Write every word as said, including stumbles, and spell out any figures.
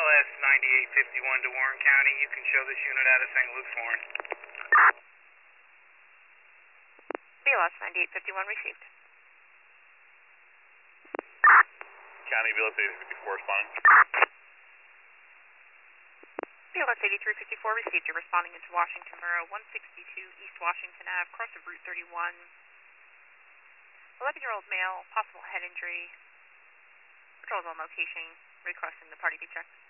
S ninety-eight fifty-one to Warren County. You can show this unit out of Saint Luke's, Warren. B L S ninety-eight fifty-one received. County B L S eighty-three fifty-four responding. B L S eighty-three fifty-four received. You're responding into Washington Borough, one sixty-two East Washington Avenue, cross of Route thirty-one. eleven-year-old male, possible head injury. Patrol's on location, requesting the party be checked.